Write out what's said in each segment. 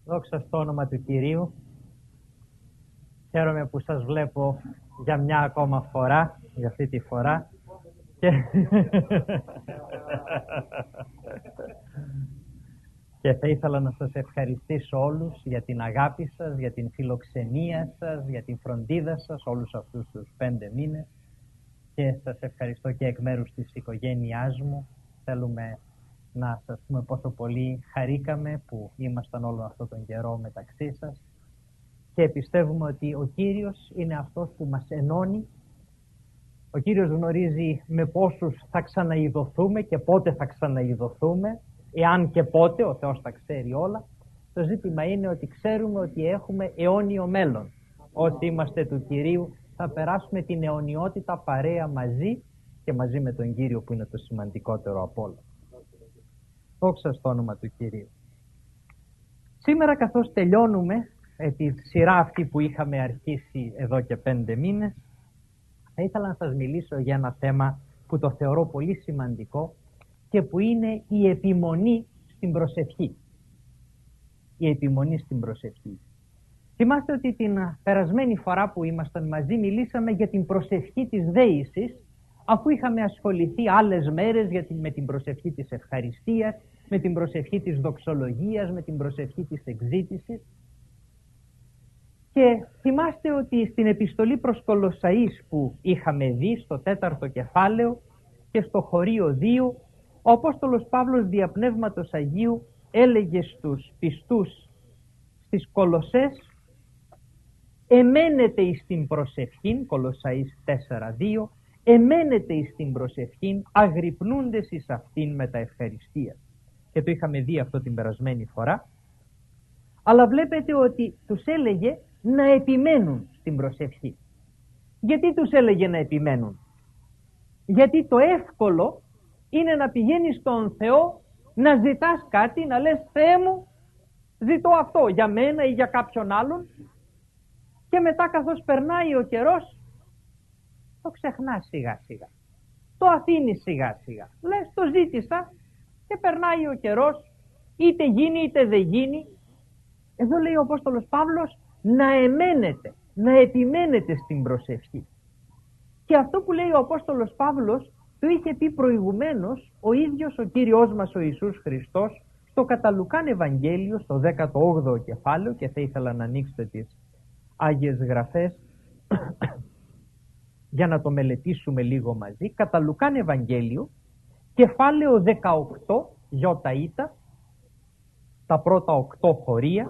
Δόξα στο όνομα του Κυρίου. Χαίρομαι που σας βλέπω για μια ακόμα φορά, για αυτή τη φορά. Και θα ήθελα να σας ευχαριστήσω όλους για την αγάπη σας, για την φιλοξενία σας, για την φροντίδα σας όλους αυτούς τους 5 μήνες. Και σας ευχαριστώ και εκ μέρους της οικογένειάς μου. Θέλουμε να σας πούμε πόσο πολύ χαρήκαμε που ήμασταν όλο αυτόν τον καιρό μεταξύ σας και πιστεύουμε ότι ο Κύριος είναι αυτός που μας ενώνει. Ο Κύριος γνωρίζει με πόσους θα ξαναειδωθούμε και πότε θα ξαναειδωθούμε, εάν και πότε, ο Θεός τα ξέρει όλα. Το ζήτημα είναι ότι ξέρουμε ότι έχουμε αιώνιο μέλλον. Όσοι είμαστε του Κυρίου θα περάσουμε την αιωνιότητα παρέα μαζί και μαζί με τον Κύριο που είναι το σημαντικότερο από όλα. Δόξα στο όνομα του Κυρίου. Σήμερα καθώς τελειώνουμε τη σειρά αυτή που είχαμε αρχίσει εδώ και 5 μήνες, θα ήθελα να σας μιλήσω για ένα θέμα που το θεωρώ πολύ σημαντικό και που είναι η επιμονή στην προσευχή. Η επιμονή στην προσευχή. Θυμάστε ότι την περασμένη φορά που ήμασταν μαζί μιλήσαμε για την προσευχή της δέησης, αφού είχαμε ασχοληθεί άλλες μέρες με την προσευχή της ευχαριστίας, με την προσευχή της δοξολογίας, με την προσευχή της εξζήτησης. Και θυμάστε ότι στην επιστολή προς Κολοσσαείς που είχαμε δει στο 4ο κεφάλαιο και στο χωρίο 2, ο Απόστολος Παύλος δια Πνεύματος Αγίου έλεγε στους πιστούς στις Κολοσσές: εμένετε εις την προσευχήν, Κολοσσαείς 4:2, εμένετε εις την προσευχήν, αγρυπνούντες εις αυτήν με τα ευχαριστία. Και το είχαμε δει αυτό την περασμένη φορά. Αλλά βλέπετε ότι τους έλεγε να επιμένουν στην προσευχή. Γιατί τους έλεγε να επιμένουν? Γιατί το εύκολο είναι να πηγαίνεις στον Θεό, να ζητάς κάτι, να λες: Θεέ μου, ζητώ αυτό για μένα ή για κάποιον άλλον, και μετά καθώς περνάει ο καιρός το ξεχνάς σιγά σιγά, το αφήνεις σιγά σιγά, λες το ζήτησα και περνάει ο καιρός, είτε γίνει είτε δεν γίνει. Εδώ λέει ο Απόστολος Παύλος να εμένετε, να επιμένετε στην προσευχή. Και αυτό που λέει ο Απόστολος Παύλος το είχε πει προηγουμένως ο ίδιος ο Κύριος μας ο Ιησούς Χριστός στο κατά Λουκάν Ευαγγέλιο στο 18ο κεφάλαιο, και θα ήθελα να ανοίξετε τις Άγιες Γραφές για να το μελετήσουμε λίγο μαζί. Κατά Λουκάν Ευαγγέλιο, κεφάλαιο 18, γιώτα ήτα, τα πρώτα 8 χωρία,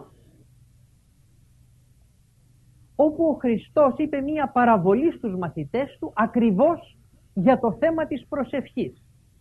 όπου ο Χριστός είπε μία παραβολή στους μαθητές του ακριβώς για το θέμα της προσευχής.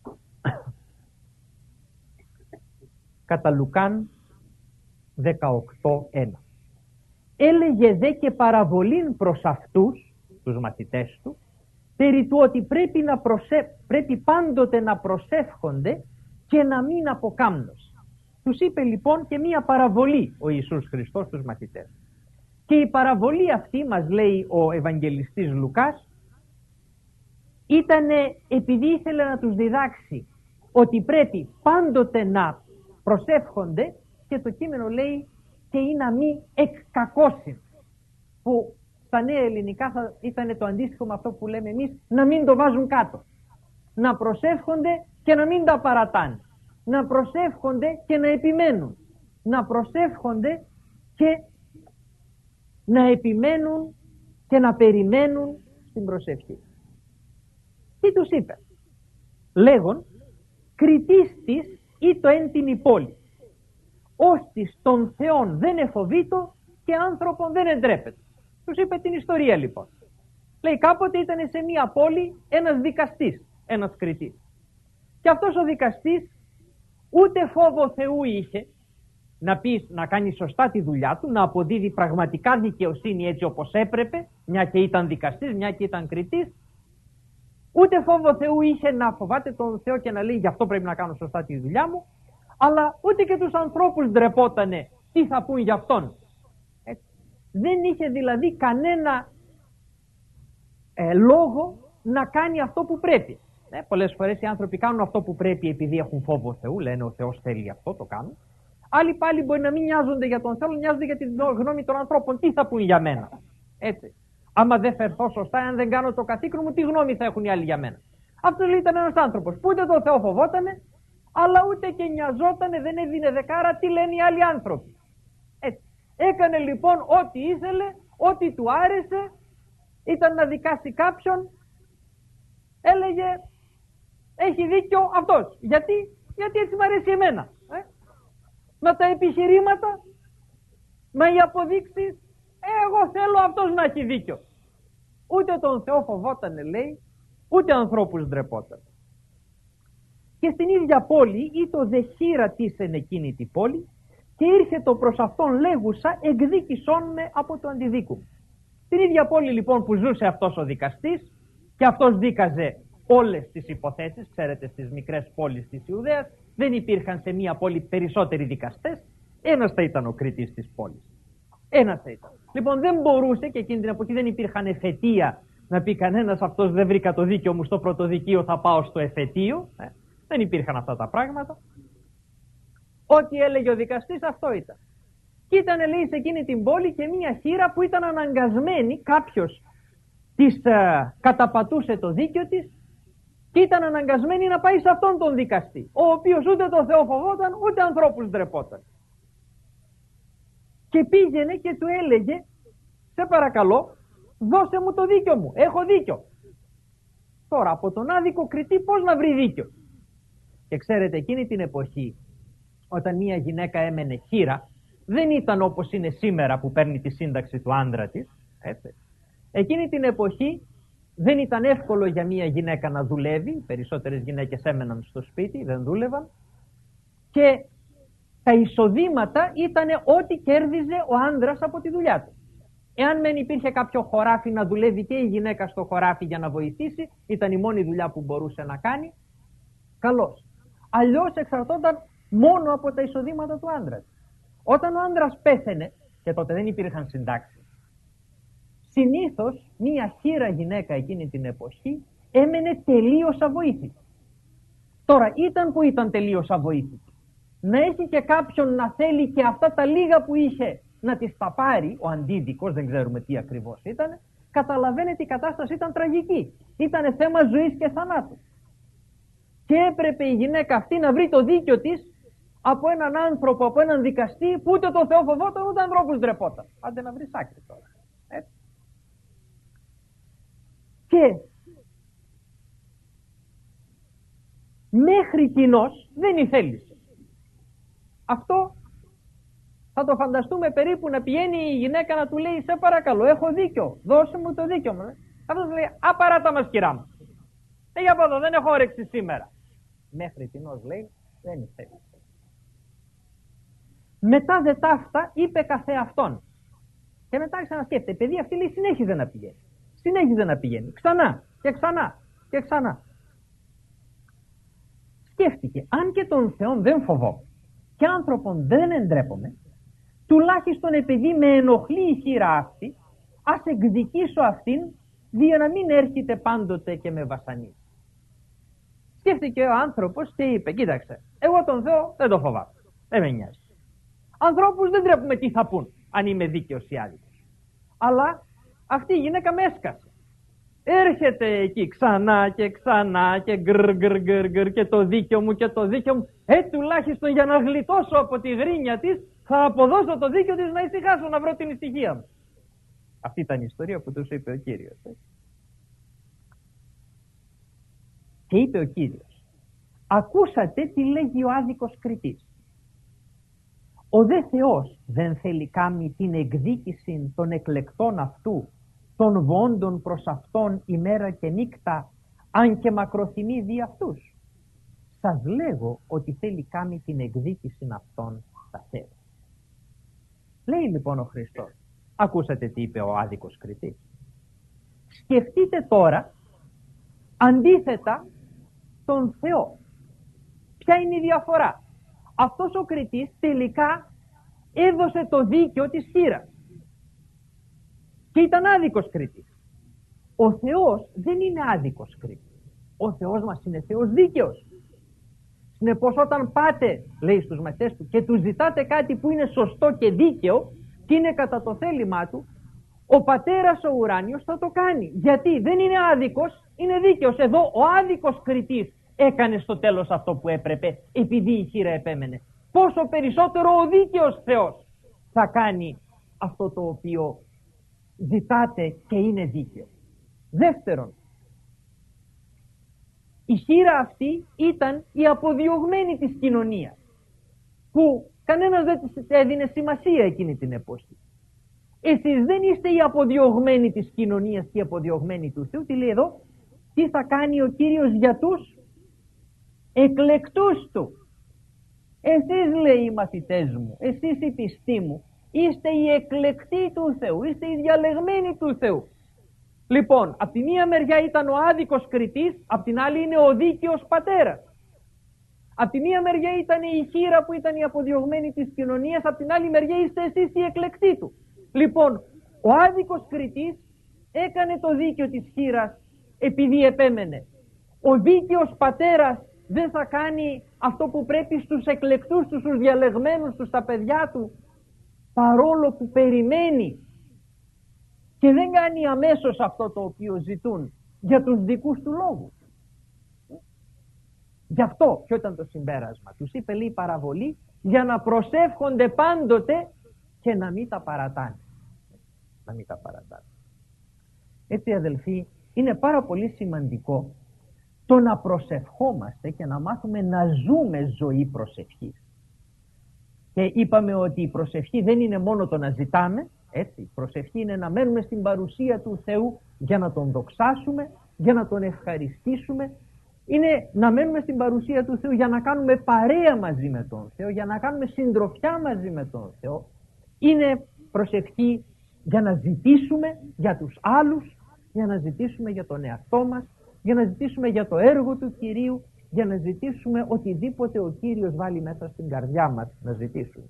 Κατά Λουκάν 18:1. Έλεγε δε και παραβολήν προς αυτούς, τους μαθητές του, περί του ότι πρέπει πάντοτε να προσεύχονται και να μην αποκάμνωση. Τους είπε λοιπόν και μία παραβολή ο Ιησούς Χριστός στους μαθητές. Και η παραβολή αυτή, μας λέει ο Ευαγγελιστής Λουκάς, ήτανε επειδή ήθελε να τους διδάξει ότι πρέπει πάντοτε να προσεύχονται, και το κείμενο λέει και ή να μη εκκακώσιν, που στα νέα ελληνικά θα ήταν το αντίστοιχο με αυτό που λέμε εμείς, να μην το βάζουν κάτω. Να προσεύχονται και να μην τα παρατάνε. Να προσεύχονται και να επιμένουν. Να προσεύχονται και να επιμένουν και να περιμένουν στην προσευχή. Τι τους είπε? Λέγον, κριτής της ή το εν την πόλη, ώστις των Θεών δεν εφοβήτω και άνθρωπον δεν εντρέπεται. Τους είπε την ιστορία λοιπόν. Λέει κάποτε ήταν σε μία πόλη ένας δικαστής, ένας κριτής. Και αυτός ο δικαστής ούτε φόβο Θεού είχε, να κάνει σωστά τη δουλειά του, να αποδίδει πραγματικά δικαιοσύνη έτσι όπως έπρεπε, μια και ήταν δικαστής, μια και ήταν κριτής. Ούτε φόβο Θεού είχε να φοβάται τον Θεό και να λέει γι' αυτό πρέπει να κάνω σωστά τη δουλειά μου, αλλά ούτε και τους ανθρώπους ντρεπότανε τι θα πούν γι' αυτόν. Δεν είχε δηλαδή κανένα λόγο να κάνει αυτό που πρέπει. Πολλές φορές οι άνθρωποι κάνουν αυτό που πρέπει επειδή έχουν φόβο Θεού, λένε ο Θεός θέλει αυτό, το κάνουν. Άλλοι πάλι μπορεί να μην νοιάζονται για τον Θεό, νοιάζονται για τη γνώμη των ανθρώπων. Τι θα πούν για μένα. Έτσι. Άμα δεν φερθώ σωστά, αν δεν κάνω το καθήκον μου, τι γνώμη θα έχουν οι άλλοι για μένα. Αυτό λέει ήταν ένας άνθρωπος που ούτε τον Θεό φοβότανε, αλλά ούτε και νοιαζότανε, δεν έδινε δεκάρα τι λένε οι άλλοι άνθρωποι. Έτσι. Έκανε λοιπόν ό,τι ήθελε, ό,τι του άρεσε, ήταν να δικάσει κάποιον, έλεγε έχει δίκιο αυτός. Γιατί έτσι μου αρέσει εμένα. Με τα επιχειρήματα, με οι αποδείξεις, εγώ θέλω αυτός να έχει δίκιο. Ούτε τον Θεό φοβότανε, λέει, ούτε ανθρώπους ντρεπόταν. Και στην ίδια πόλη ήτο δε χείρατίσεν εκείνη τη πόλη και ήρθε το προς αυτόν λέγουσα εκδίκησόν με από το αντιδίκου. Στην ίδια πόλη λοιπόν που ζούσε αυτός ο δικαστής και αυτός δίκαζε όλες τις υποθέσεις, ξέρετε στις μικρές πόλεις της Ιουδαίας δεν υπήρχαν σε μία πόλη περισσότεροι δικαστές, ένας θα ήταν ο κριτής της πόλης. Ένας θα ήταν. Λοιπόν δεν μπορούσε και εκείνη την εποχή δεν υπήρχαν εφετεία να πει κανένας αυτός δεν βρήκα το δίκαιο μου στο πρωτοδικείο θα πάω στο εφετείο. Δεν υπήρχαν αυτά τα πράγματα. Ό,τι έλεγε ο δικαστής αυτό ήταν. Και ήταν λέει σε εκείνη την πόλη και μία χήρα που ήταν αναγκασμένη, κάποιος της καταπατούσε το δίκαιο της και ήταν αναγκασμένη να πάει σε αυτόν τον δικαστή, ο οποίος ούτε τον Θεό φοβόταν ούτε ανθρώπους ντρεπόταν. Και πήγαινε και του έλεγε σε παρακαλώ δώσε μου το δίκιο μου, έχω δίκιο. Τώρα από τον άδικο κριτή πώς να βρει δίκιο. Και ξέρετε εκείνη την εποχή όταν μια γυναίκα έμενε χήρα δεν ήταν όπως είναι σήμερα που παίρνει τη σύνταξη του άντρα της. Έτσι. Εκείνη την εποχή δεν ήταν εύκολο για μια γυναίκα να δουλεύει, οι περισσότερες γυναίκες έμεναν στο σπίτι, δεν δούλευαν και τα εισοδήματα ήταν ό,τι κέρδιζε ο άντρας από τη δουλειά του. Εάν μεν υπήρχε κάποιο χωράφι να δουλεύει και η γυναίκα στο χωράφι για να βοηθήσει, ήταν η μόνη δουλειά που μπορούσε να κάνει, καλώς. Αλλιώς εξαρτώνταν μόνο από τα εισοδήματα του άντρα. Όταν ο άντρας πέθαινε, και τότε δεν υπήρχαν συντάξεις, συνήθως μία χήρα γυναίκα εκείνη την εποχή έμενε τελείως αβοήθητη. Τώρα ήταν που ήταν τελείως αβοήθητη. Να έχει και κάποιον να θέλει και αυτά τα λίγα που είχε να τις τα πάρει, ο αντίδικος, δεν ξέρουμε τι ακριβώς ήταν, καταλαβαίνετε η κατάσταση ήταν τραγική. Ήτανε θέμα ζωής και θανάτου. Και έπρεπε η γυναίκα αυτή να βρει το δίκιο της από έναν άνθρωπο, από έναν δικαστή που ούτε το Θεό φοβόταν ούτε ανθρώπους ντρεπόταν. Άντε να βρεις άκρη τώρα. Έτσι. Και μέχρι κοινός δεν ηθέλησε. Αυτό θα το φανταστούμε περίπου να πηγαίνει η γυναίκα να του λέει σε παρακαλώ έχω δίκιο, δώσε μου το δίκιο μου. Αυτός λέει απαράτα μας κυρά μου. Για από εδώ δεν έχω όρεξη σήμερα. Μέχρι κοινός λέει δεν ηθέλησε. Μετά δε ταύτα είπε καθεαυτόν. Και μετά ξανασκέφτεται. Παιδί αυτή λέει συνέχιζε να πηγαίνει. Συνέχιζε να πηγαίνει. Ξανά και ξανά και ξανά. Σκέφτηκε. Αν και τον Θεόν δεν φοβώ και άνθρωπον δεν εντρέπομαι, τουλάχιστον επειδή με ενοχλεί η χείρα αυτή, ας εκδικήσω αυτήν, για να μην έρχεται πάντοτε και με βασανίζει. Σκέφτηκε ο άνθρωπος και είπε, κοίταξε, εγώ τον Θεό δεν το φοβάμαι, δεν με νοιάζει. Ανθρώπους δεν τρέπουμε τι θα πούν, αν είμαι δίκαιος ή άδικος. Αλλά αυτή η γυναίκα με έσκασε. Έρχεται εκεί ξανά και ξανά και γκρ και το δίκαιο μου και το δίκαιο μου. Τουλάχιστον για να γλιτώσω από τη γρίνια της θα αποδώσω το δίκαιο της να ησυχάσω, να βρω την ησυχία μου. Αυτή ήταν η ιστορία που τους είπε ο Κύριος. Και είπε ο Κύριος, ακούσατε τι λέγει ο άδικος κριτής. Ο δε Θεός δεν θέλει κάμει την εκδίκηση των εκλεκτών αυτού, των βόντων προς αυτόν ημέρα και νύχτα, αν και μακροθυμεί δι' αυτούς. Σας λέγω ότι θέλει κάμει την εκδίκηση αυτών στα χέρια. Λέει λοιπόν ο Χριστός, ακούσατε τι είπε ο άδικος κριτής. Σκεφτείτε τώρα αντίθετα τον Θεό. Ποια είναι η διαφορά? Αυτός ο κριτής τελικά έδωσε το δίκαιο της χήρας και ήταν άδικος κριτής. Ο Θεός δεν είναι άδικος κριτής. Ο Θεός μας είναι Θεός δίκαιος. Συνεπώς όταν πάτε, λέει στους μαθητές του, και του ζητάτε κάτι που είναι σωστό και δίκαιο και είναι κατά το θέλημά του, ο πατέρας ο ουράνιος θα το κάνει. Γιατί δεν είναι άδικος, είναι δίκαιος. Εδώ ο άδικος κριτής έκανε στο τέλος αυτό που έπρεπε, επειδή η χείρα επέμενε. Πόσο περισσότερο ο δίκαιος Θεός θα κάνει αυτό το οποίο ζητάτε και είναι δίκαιο. Δεύτερον, η χείρα αυτή ήταν η αποδιωγμένη της κοινωνίας, που κανένας δεν της έδινε σημασία εκείνη την εποχή. Εσείς δεν είστε οι αποδιωγμένοι της κοινωνίας και οι αποδιωγμένοι του Θεού. Τι λέει εδώ? Τι θα κάνει ο Κύριος για τους εκλεκτούς του? Εσείς, λέει, οι μαθητές μου, εσείς οι πιστοί μου, είστε οι εκλεκτοί του Θεού, είστε οι διαλεγμένοι του Θεού. Λοιπόν, από τη μία μεριά ήταν ο άδικος κριτής, από την άλλη είναι ο δίκαιος πατέρας. Από τη μία μεριά ήταν η χείρα που ήταν η αποδιωγμένη της κοινωνίας, από την άλλη μεριά είστε εσείς οι εκλεκτοί του. Λοιπόν, ο άδικος κριτής έκανε το δίκαιο της χείρας επειδή επέμενε. Ο δίκαιος πατέρας δεν θα κάνει αυτό που πρέπει στους εκλεκτούς του, στους διαλεγμένους του, στα παιδιά του, παρόλο που περιμένει και δεν κάνει αμέσως αυτό το οποίο ζητούν για τους δικούς του λόγους. Γι' αυτό ποιο ήταν το συμπέρασμα? Τους είπε, λέει, παραβολή για να προσεύχονται πάντοτε και να μην τα παρατάνε. Να μην τα παρατάνε. Έτσι, αδελφοί, είναι πάρα πολύ σημαντικό το να προσευχόμαστε και να μάθουμε να ζούμε ζωή προσευχής. Και είπαμε ότι η προσευχή δεν είναι μόνο το να ζητάμε, έτσι. Η προσευχή είναι να μένουμε στην παρουσία του Θεού για να τον δοξάσουμε, για να τον ευχαριστήσουμε. Είναι να μένουμε στην παρουσία του Θεού για να κάνουμε παρέα μαζί με τον Θεό, για να κάνουμε συντροφιά μαζί με τον Θεό. Είναι προσευχή για να ζητήσουμε για τους άλλους, για να ζητήσουμε για τον εαυτό μας, για να ζητήσουμε για το έργο του Κυρίου, για να ζητήσουμε οτιδήποτε ο Κύριος βάλει μέσα στην καρδιά μας να ζητήσουμε.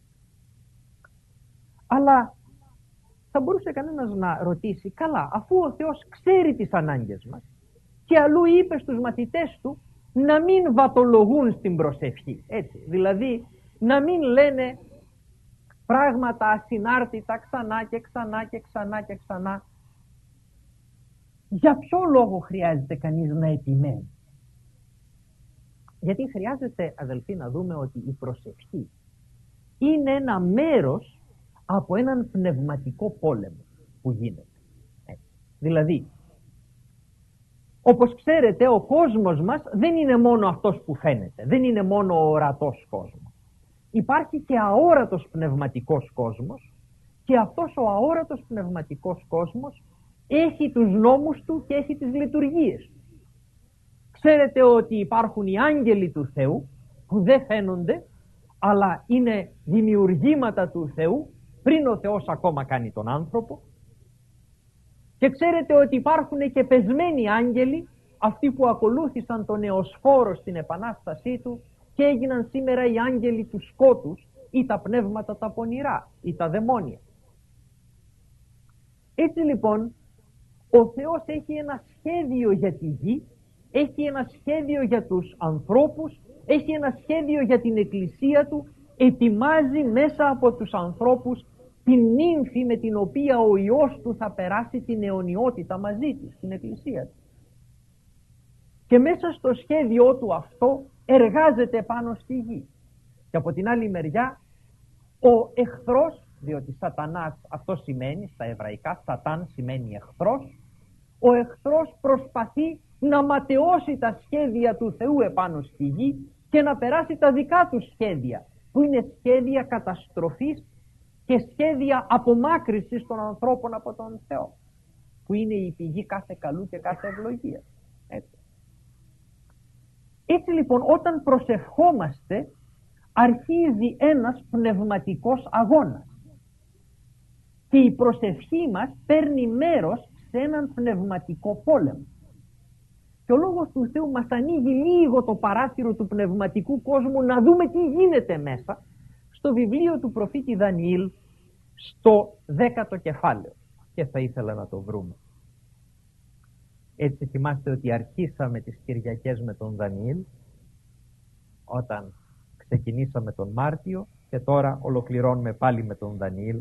Αλλά θα μπορούσε κανένας να ρωτήσει, καλά, αφού ο Θεός ξέρει τις ανάγκες μας και αλλού είπε στους μαθητές του να μην βατολογούν στην προσευχή, έτσι, δηλαδή να μην λένε πράγματα ασυνάρτητα ξανά και ξανά και ξανά και ξανά. Για ποιο λόγο χρειάζεται κανείς να επιμένει? Γιατί χρειάζεται, αδελφοί, να δούμε ότι η προσευχή είναι ένα μέρος από έναν πνευματικό πόλεμο που γίνεται. Δηλαδή, όπως ξέρετε, ο κόσμος μας δεν είναι μόνο αυτός που φαίνεται, δεν είναι μόνο ο ορατός κόσμος. Υπάρχει και αόρατος πνευματικός κόσμος και αυτός ο αόρατος πνευματικός κόσμος έχει τους νόμους του και έχει τις λειτουργίες του. Ξέρετε ότι υπάρχουν οι άγγελοι του Θεού που δεν φαίνονται, αλλά είναι δημιουργήματα του Θεού πριν ο Θεός ακόμα κάνει τον άνθρωπο. Και ξέρετε ότι υπάρχουν και πεσμένοι άγγελοι, αυτοί που ακολούθησαν τον Εωσφόρο στην επανάστασή του και έγιναν σήμερα οι άγγελοι του σκότους ή τα πνεύματα τα πονηρά ή τα δαιμόνια. Έτσι λοιπόν, ο Θεός έχει ένα σχέδιο για τη γη, έχει ένα σχέδιο για τους ανθρώπους, έχει ένα σχέδιο για την εκκλησία του, ετοιμάζει μέσα από τους ανθρώπους την νύμφη με την οποία ο Υιός του θα περάσει την αιωνιότητα μαζί του, στην εκκλησία του. Και μέσα στο σχέδιό του αυτό εργάζεται πάνω στη γη. Και από την άλλη μεριά ο εχθρός, διότι σατανάς αυτό σημαίνει στα εβραϊκά, σατάν σημαίνει εχθρός, ο εχθρός προσπαθεί να ματαιώσει τα σχέδια του Θεού επάνω στη γη και να περάσει τα δικά του σχέδια, που είναι σχέδια καταστροφής και σχέδια απομάκρυσης των ανθρώπων από τον Θεό, που είναι η πηγή κάθε καλού και κάθε ευλογία. Έτσι λοιπόν, όταν προσευχόμαστε, αρχίζει ένας πνευματικός αγώνας και η προσευχή μας παίρνει μέρος σε έναν πνευματικό πόλεμο. Και ο Λόγος του Θεού μας ανοίγει λίγο το παράθυρο του πνευματικού κόσμου να δούμε τι γίνεται μέσα στο βιβλίο του προφήτη Δανιήλ, στο 10ο κεφάλαιο, και θα ήθελα να το βρούμε. Έτσι θυμάστε ότι αρχίσαμε τις Κυριακές με τον Δανιήλ όταν ξεκινήσαμε τον Μάρτιο και τώρα ολοκληρώνουμε πάλι με τον Δανιήλ.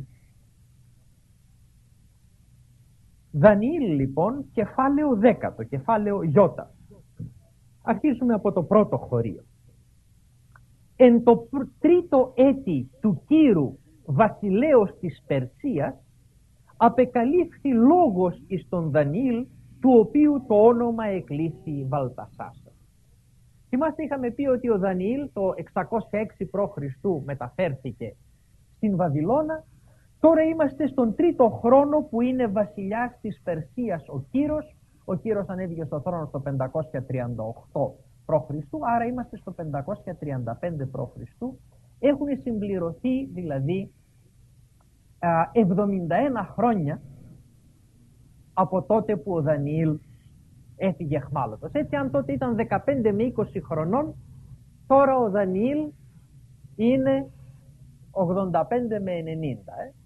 Δανιήλ λοιπόν, κεφάλαιο 10, το κεφάλαιο Ι. Αρχίζουμε από το πρώτο χωρίο. Εν το τρίτο έτη του Κύρου βασιλέως της Περσίας απεκαλύφθη λόγος εις τον Δανιήλ, του οποίου το όνομα εκλήθη Βαλτασάσαρ. Θυμάστε, είχαμε πει ότι ο Δανιήλ το 606 π.Χ. μεταφέρθηκε στην Βαβυλώνα. Τώρα είμαστε στον τρίτο χρόνο που είναι βασιλιάς της Περσίας ο Κύρος. Ο Κύρος ανέβηκε στο θρόνο στο 538 π.Χ. Άρα είμαστε στο 535 π.Χ. Έχουν συμπληρωθεί δηλαδή 71 χρόνια από τότε που ο Δανιήλ έφυγε αιχμάλωτος. Έτσι, αν τότε ήταν 15 με 20 χρονών, τώρα ο Δανιήλ είναι 85 με 90.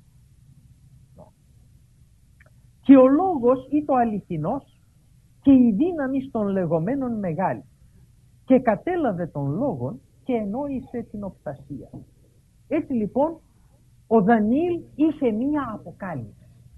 Και ο λόγος ή το αληθινός και η δύναμη των λεγόμενων μεγάλη, και κατέλαβε τον λόγον και ενόησε την οπτασία. Έτσι λοιπόν ο Δανιήλ είχε μία αποκάλυψη.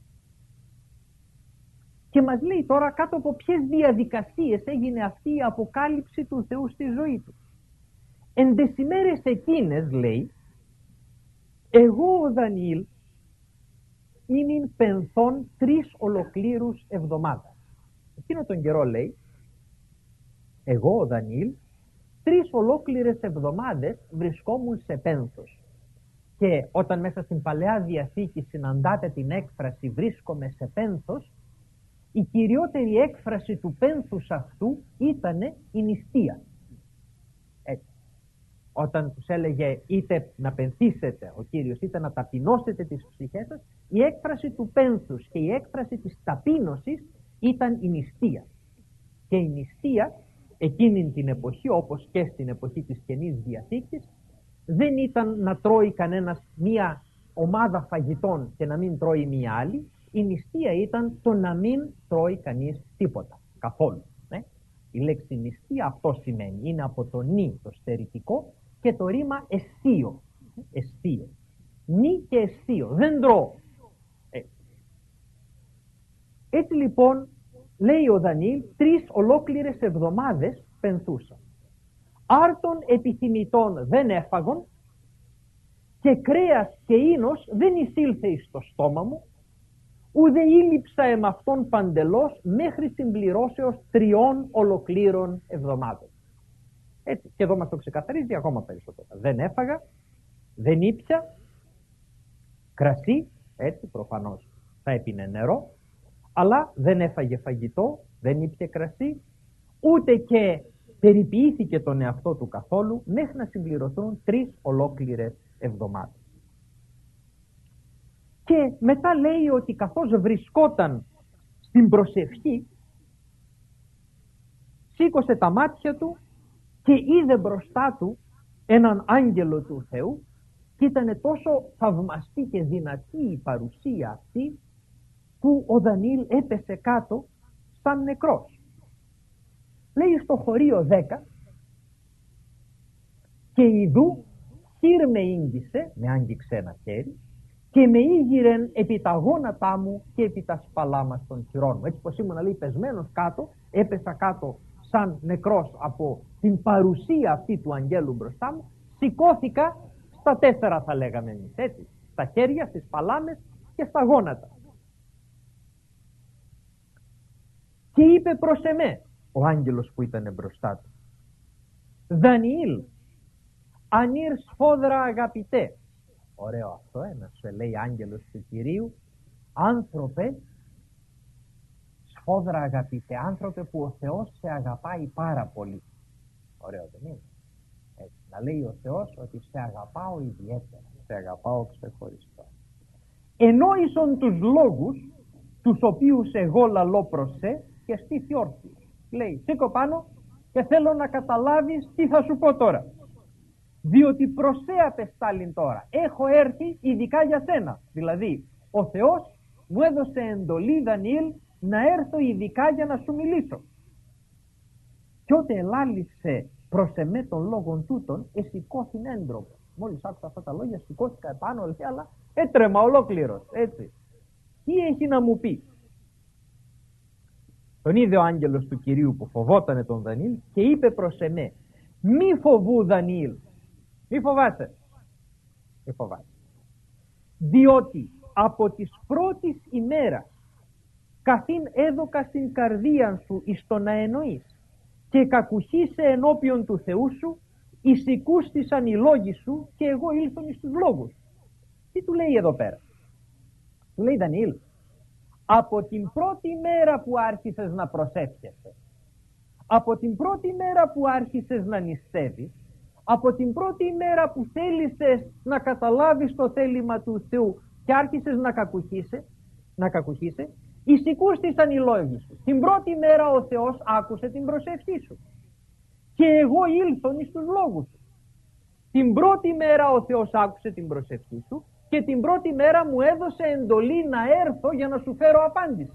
Και μας λέει τώρα κάτω από ποιες διαδικασίες έγινε αυτή η αποκάλυψη του Θεού στη ζωή του. Εν τες ημέρες εκείνες, λέει, εγώ ο Δανιήλ ήμην πενθών 3 ολοκλήρους εβδομάδας. Εκείνο τον καιρό, λέει, εγώ ο Δανιήλ 3 ολόκληρες εβδομάδες βρισκόμουν σε πένθος. Και όταν μέσα στην Παλαιά Διαθήκη συναντάτε την έκφραση βρίσκομαι σε πένθος, η κυριότερη έκφραση του πένθους αυτού ήτανε η νηστεία. Έτσι. Όταν τους έλεγε είτε να πενθήσετε ο Κύριος είτε να ταπεινώσετε τις ψυχές σας, η έκφραση του πένθους και η έκφραση της ταπείνωσης ήταν η νηστεία. Και η νηστεία εκείνη την εποχή, όπως και στην εποχή της Καινής Διαθήκης, δεν ήταν να τρώει κανένας μία ομάδα φαγητών και να μην τρώει μία άλλη. Η νηστεία ήταν το να μην τρώει κανείς τίποτα, καθόλου. Η λέξη νηστεία αυτό σημαίνει. Είναι από το νη, το στερητικό, και το ρήμα εστίο. Εστίο. Νη και εστίο. Δεν τρώω. Έτσι λοιπόν, λέει ο Δανιήλ, 3 ολόκληρες εβδομάδες πενθούσα. Άρτων επιθυμητών δεν έφαγον και κρέας και ίνος δεν εισήλθε εις το στόμα μου, ουδε ήλυψα εμ' αυτόν παντελώς μέχρι συμπληρώσεως 3 ολοκλήρων εβδομάδων. Έτσι, και εδώ μας το ξεκαθαρίζει ακόμα περισσότερο. Δεν έφαγα, δεν ήπια κρασί, έτσι προφανώς θα έπινε νερό, αλλά δεν έφαγε φαγητό, δεν ήπιε κρασί, ούτε και περιποιήθηκε τον εαυτό του καθόλου μέχρι να συμπληρωθούν 3 ολόκληρες εβδομάδες. Και μετά λέει ότι καθώς βρισκόταν στην προσευχή, σήκωσε τα μάτια του και είδε μπροστά του έναν άγγελο του Θεού και ήταν τόσο θαυμαστή και δυνατή η παρουσία αυτή που ο Δανιήλ έπεσε κάτω σαν νεκρός. Λέει στο χωρίο 10, και ιδού χείρ με ίγγισε, με άγγιξε ένα χέρι, και με ήγηρεν επί τα γόνατά μου και επί τα σπαλάμα των χειρών μου. Έτσι πως ήμουν, λέει, πεσμένος κάτω, έπεσα κάτω σαν νεκρός από την παρουσία αυτή του αγγέλου μπροστά μου, σηκώθηκα στα 4, θα λέγαμε εμείς, έτσι, στα χέρια, στις παλάμες και στα γόνατα. Και είπε προς εμέ ο άγγελος που ήταν μπροστά του, Δανιήλ, ανήρ σφόδρα αγαπητέ. Ωραίο αυτό, να σου λέει άγγελος του Κυρίου, άνθρωπε, σφόδρα αγαπητέ, άνθρωπε που ο Θεός σε αγαπάει πάρα πολύ. Ωραίο δεν είναι? Έτσι, να λέει ο Θεός ότι σε αγαπάω ιδιαίτερα, σε αγαπάω ξεχωριστά. Ενόησον τους λόγους τους οποίους εγώ λαλώ προς σε και στήθη όρθιος. Λέει, σήκω πάνω και θέλω να καταλάβεις τι θα σου πω τώρα. Διότι προς σε απεστάλην τώρα. Έχω έρθει ειδικά για σένα. Δηλαδή, ο Θεός μου έδωσε εντολή, Δανιήλ, να έρθω ειδικά για να σου μιλήσω. Και όταν ελάλησε προς εμέ των λόγων τούτων εσηκώθην έντροπο. Μόλις άκουσα αυτά τα λόγια σηκώθηκα επάνω, αλλά έτρεμα ολόκληρος, έτσι. Τι έχει να μου πει? Τον είδε ο άγγελος του Κυρίου που φοβότανε τον Δανιήλ και είπε προς εμέ, μη φοβού Δανιήλ, μη φοβάσαι, μη φοβάσαι. Διότι από της πρώτης ημέρας καθήν έδωκα στην καρδία σου εις το να εννοείς και κακουχήσε ενώπιον του Θεού σου, εισηκούστησαν οι λόγοι σου και εγώ ήλθον εις τους λόγους. Τι του λέει εδώ πέρα? Του λέει, Δανιήλ, από την πρώτη μέρα που άρχισες να προσεύχεσαι, από την πρώτη μέρα που άρχισες να νηστεύεις, από την πρώτη μέρα που θέλησες να καταλάβεις το θέλημα του Θεού και άρχισες να κακουχείσαι, εισηκούστησαν οι λόγοι σου. Την πρώτη μέρα ο Θεός άκουσε την προσευχή σου και εγώ ήλθον εις τους λόγους σου. Την πρώτη μέρα ο Θεός άκουσε την προσευχή σου και την πρώτη μέρα μου έδωσε εντολή να έρθω για να σου φέρω απάντηση.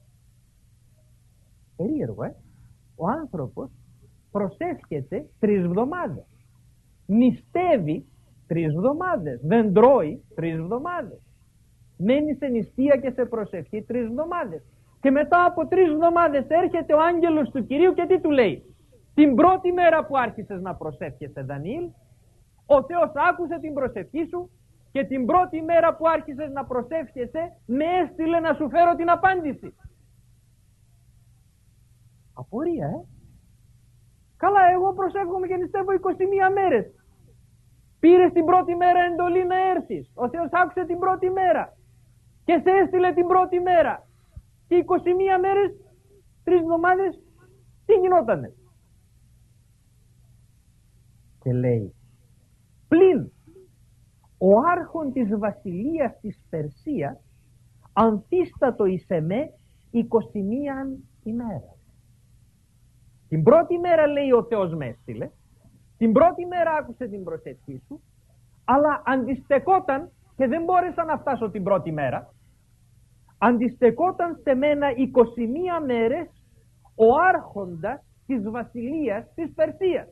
Περίεργο, Ο άνθρωπος προσεύχεται 3 εβδομάδες. Νηστεύει 3 εβδομάδες. Δεν τρώει 3 εβδομάδες. Μένει σε νηστεία και σε προσευχή 3 εβδομάδες. Και μετά από 3 εβδομάδες έρχεται ο άγγελος του Κυρίου και τι του λέει? Την πρώτη μέρα που άρχισες να προσεύχεσαι, Δανιήλ, ο Θεός άκουσε την προσευχή σου και την πρώτη μέρα που άρχισες να προσεύχεσαι με έστειλε να σου φέρω την απάντηση. Απορία, Καλά, εγώ προσεύχομαι και νηστεύω 21 μέρες. Πήρες την πρώτη μέρα εντολή να έρθεις. Ο Θεός άκουσε την πρώτη μέρα και σε έστειλε την πρώτη μέρα. Και 21 μέρες, 3 εβδομάδες, τι γινότανε? Και λέει, πλην ο άρχον της βασιλείας της Περσίας ανθίστατο εις εμέ 21 ημέρα. Την πρώτη μέρα, λέει, ο Θεός με έστειλε, την πρώτη μέρα άκουσε την προσευχή σου, αλλά αντιστεκόταν και δεν μπόρεσα να φτάσω την πρώτη μέρα, αντιστεκόταν σε μένα 21 μέρες ο άρχοντας της βασιλείας της Περσίας.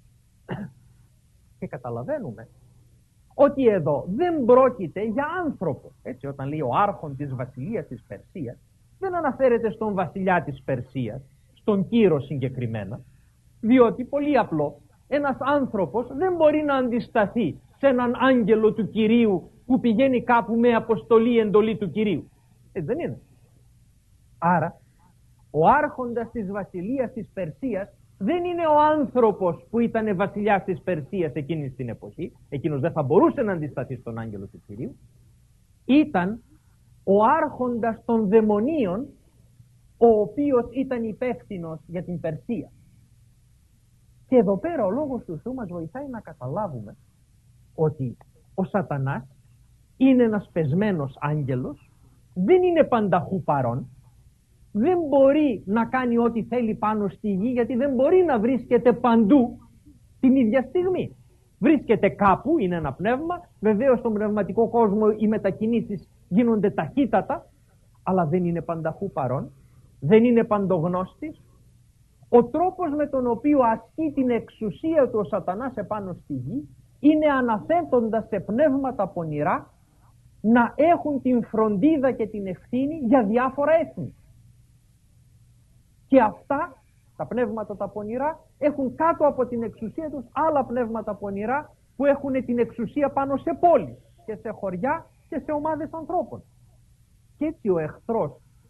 Και καταλαβαίνουμε ότι εδώ δεν πρόκειται για άνθρωπο. Έτσι, όταν λέει ο άρχον της βασιλείας της Περσίας, δεν αναφέρεται στον βασιλιά της Περσίας, στον Κύρο συγκεκριμένα, διότι πολύ απλό, ένας άνθρωπος δεν μπορεί να αντισταθεί σε έναν άγγελο του Κυρίου που πηγαίνει κάπου με αποστολή εντολή του Κυρίου. Έτσι δεν είναι? Άρα ο άρχοντας της βασιλείας της Περσίας δεν είναι ο άνθρωπος που ήταν βασιλιάς της Περσίας εκείνη την εποχή, εκείνος δεν θα μπορούσε να αντισταθεί στον άγγελο του Κυρίου. Ήταν ο άρχοντας των δαιμονίων, ο οποίος ήταν υπεύθυνος για την Περσία. Και εδώ πέρα ο λόγος του Θεού μας βοηθάει να καταλάβουμε ότι ο Σατανάς είναι ένας πεσμένος άγγελος, δεν είναι πανταχού παρόν, δεν μπορεί να κάνει ό,τι θέλει πάνω στη γη, γιατί δεν μπορεί να βρίσκεται παντού την ίδια στιγμή. Βρίσκεται κάπου, είναι ένα πνεύμα, βεβαίως στον πνευματικό κόσμο οι μετακινήσεις γίνονται ταχύτατα, αλλά δεν είναι πανταχού παρόν, δεν είναι παντογνώστης. Ο τρόπος με τον οποίο ασκεί την εξουσία του ο Σατανάς επάνω στη γη είναι αναθέτοντας σε πνεύματα πονηρά να έχουν την φροντίδα και την ευθύνη για διάφορα έθνη. Και αυτά τα πνεύματα τα πονηρά έχουν κάτω από την εξουσία τους άλλα πνεύματα πονηρά που έχουν την εξουσία πάνω σε πόλεις και σε χωριά και σε ομάδες ανθρώπων. Και έτσι ο εχθρός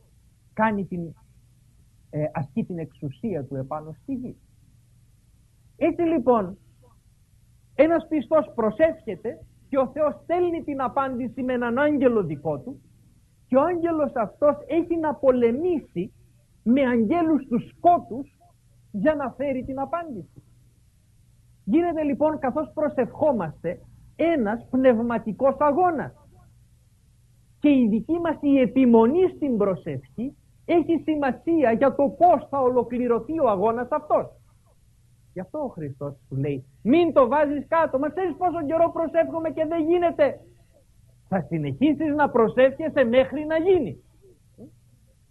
ασκεί την εξουσία του επάνω στη γη. Έτσι λοιπόν ένας πιστός προσεύχεται και ο Θεός στέλνει την απάντηση με έναν άγγελο δικό του και ο άγγελος αυτός έχει να πολεμήσει με αγγέλους του σκότους για να φέρει την απάντηση. Γίνεται λοιπόν καθώς προσευχόμαστε ένας πνευματικός αγώνας και η δική μας η επιμονή στην προσευχή έχει σημασία για το πώς θα ολοκληρωθεί ο αγώνας αυτός. Γι' αυτό ο Χριστός του λέει μην το βάζεις κάτω, μα ξέρεις πόσο καιρό προσεύχομαι και δεν γίνεται. Θα συνεχίσεις να προσεύχεσαι μέχρι να γίνει.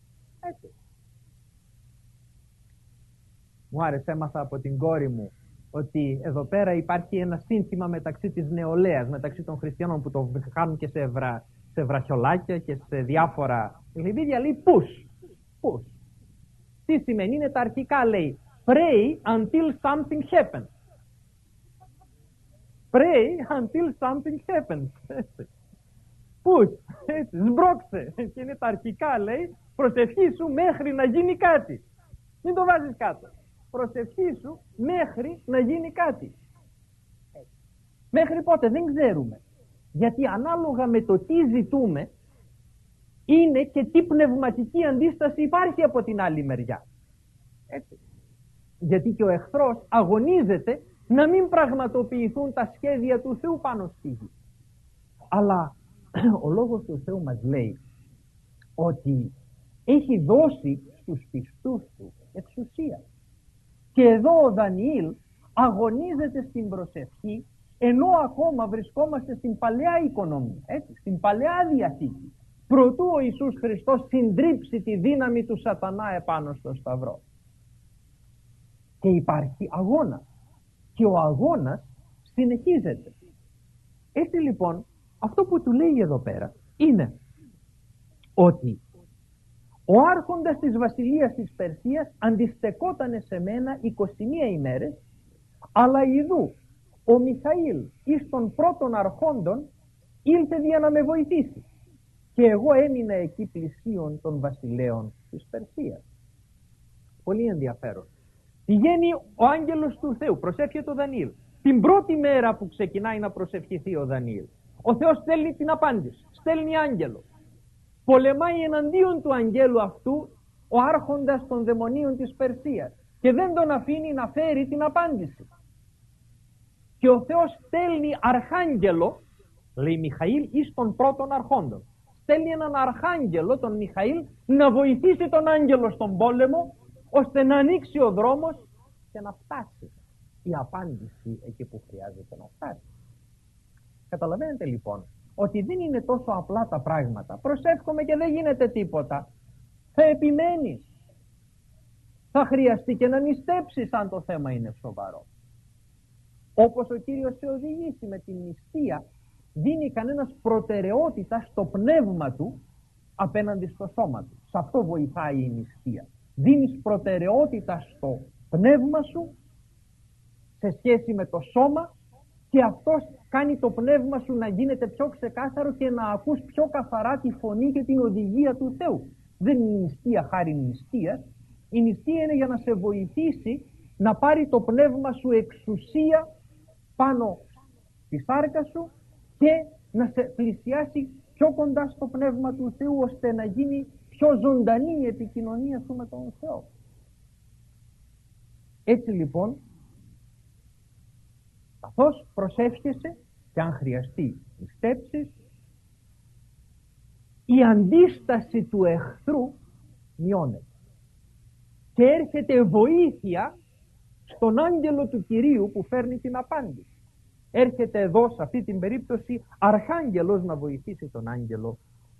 Έτσι. Μου άρεσε, έμαθα από την κόρη μου ότι εδώ πέρα υπάρχει ένα σύνθημα μεταξύ της νεολαίας, μεταξύ των χριστιανών που το κάνουν και σε βραχιολάκια και σε διάφορα γλυβίδια, λέει push. Τι σημαίνει? Είναι τα αρχικά, λέει pray until something happens. Pray until something happens. Push, έτσι, σμπρώξε. Και είναι τα αρχικά, λέει, προσευχήσου μέχρι να γίνει κάτι. Μην το βάζεις κάτω. Προσευχήσου μέχρι να γίνει κάτι. Μέχρι πότε δεν ξέρουμε. Γιατί ανάλογα με το τι ζητούμε, είναι και τι πνευματική αντίσταση υπάρχει από την άλλη μεριά. Έτσι. Γιατί και ο εχθρός αγωνίζεται να μην πραγματοποιηθούν τα σχέδια του Θεού πάνω στη γη. Αλλά ο Λόγος του Θεού μας λέει ότι έχει δώσει στους πιστούς του εξουσία. Και εδώ ο Δανιήλ αγωνίζεται στην προσευχή, ενώ ακόμα βρισκόμαστε στην Παλαιά Οικονομία, έτσι, στην Παλαιά Διαθήκη, προτού ο Ιησούς Χριστός συντρίψει τη δύναμη του σατανά επάνω στο Σταυρό. Και υπάρχει αγώνα. Και ο αγώνας συνεχίζεται. Έτσι λοιπόν, αυτό που του λέει εδώ πέρα είναι ότι ο άρχοντας της βασιλείας της Περσίας αντιστεκότανε σε μένα 21 ημέρες, αλλά ιδού ο Μιχαήλ εις των πρώτων αρχόντων ήλθε για να με βοηθήσει. Και εγώ έμεινα εκεί πλησίον των βασιλέων της Περσίας. Πολύ ενδιαφέρον. Πηγαίνει ο άγγελος του Θεού, προσεύχεται ο Δανιήλ. Την πρώτη μέρα που ξεκινάει να προσευχηθεί ο Δανιήλ, ο Θεός στέλνει την απάντηση, στέλνει άγγελο. Πολεμάει εναντίον του αγγέλου αυτού ο άρχοντας των δαιμονίων της Περσίας και δεν τον αφήνει να φέρει την απάντηση. Και ο Θεός στέλνει αρχάγγελο, λέει Μιχαήλ, εις των πρώτων αρχόντων. Στέλνει έναν αρχάγγελο, τον Μιχαήλ, να βοηθήσει τον άγγελο στον πόλεμο, ώστε να ανοίξει ο δρόμος και να φτάσει η απάντηση εκεί που χρειάζεται να φτάσει. Καταλαβαίνετε λοιπόν ότι δεν είναι τόσο απλά τα πράγματα. Προσεύχομαι και δεν γίνεται τίποτα. Θα επιμένεις. Θα χρειαστεί και να νηστέψεις αν το θέμα είναι σοβαρό. Όπως ο Κύριος σε οδηγήσει με την νηστεία, δίνει κανένας προτεραιότητα στο πνεύμα του απέναντι στο σώμα του. Σε αυτό βοηθάει η νηστεία. Δίνεις προτεραιότητα στο πνεύμα σου σε σχέση με το σώμα και αυτός κάνει το πνεύμα σου να γίνεται πιο ξεκάθαρο και να ακούς πιο καθαρά τη φωνή και την οδηγία του Θεού. Δεν είναι η νηστεία χάρη νηστείας. Η νηστεία είναι για να σε βοηθήσει να πάρει το πνεύμα σου εξουσία πάνω στη σάρκα σου και να σε πλησιάσει πιο κοντά στο πνεύμα του Θεού, ώστε να γίνει πιο ζωντανή η επικοινωνία σου με τον Θεό. Έτσι λοιπόν, καθώς προσεύχεσαι και αν χρειαστεί νηστέψεις, η αντίσταση του εχθρού μειώνεται και έρχεται βοήθεια στον άγγελο του Κυρίου που φέρνει την απάντηση. Έρχεται εδώ σε αυτή την περίπτωση αρχάγγελος να βοηθήσει τον άγγελο.